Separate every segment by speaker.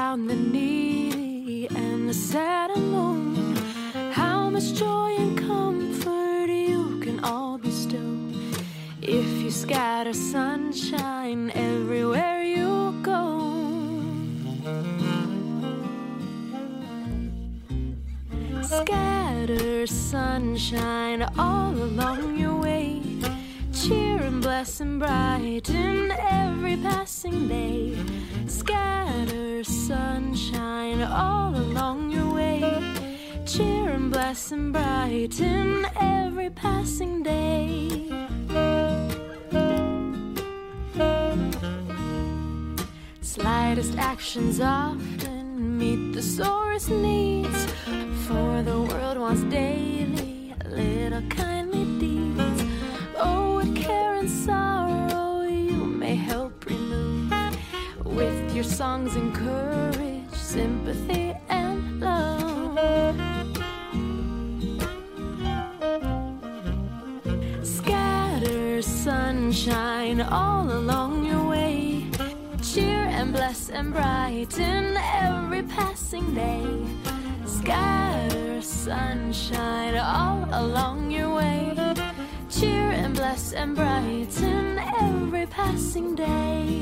Speaker 1: around the needy and the sad and lone. How much joy and comfort you can all bestow if you scatter sunshine everywhere you go. Scatter sunshine all along your way. Cheer and bless and brighten every passing day. Scatter sunshine all along your way. Cheer and bless and brighten every passing day. Slightest actions often meet the sorest needs, for the world wants daily little kindly deeds. Oh, what care and sorrow you may help remove with your songs and courage, sympathy and love. Scatter sunshine all along your way. Cheer and bless and brighten every passing day. Scatter sunshine all along your way. Cheer and bless and brighten every passing day.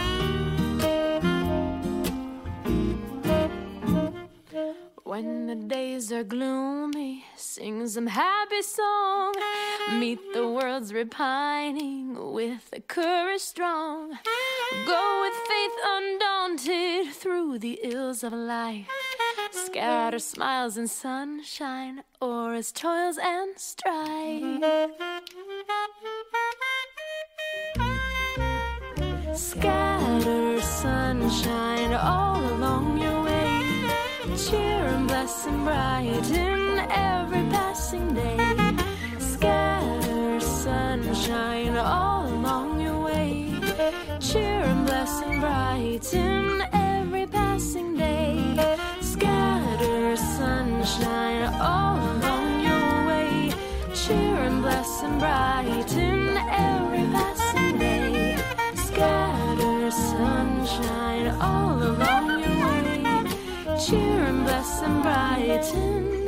Speaker 1: When the days are gloomy, sing some happy song. Meet the world's repining with a courage strong. Go with faith undaunted through the ills of life. Scatter smiles and sunshine o'er its toils and strife. Scatter sunshine all along your way. Cheer and bless and brighten every passing day. Scatter sunshine all along your way. Cheer and bless and brighten every passing day. Scatter sunshine all along your way. Cheer and bless and brighten every passing day. Scatter sunshine all along your way. Cheer and bless and brighten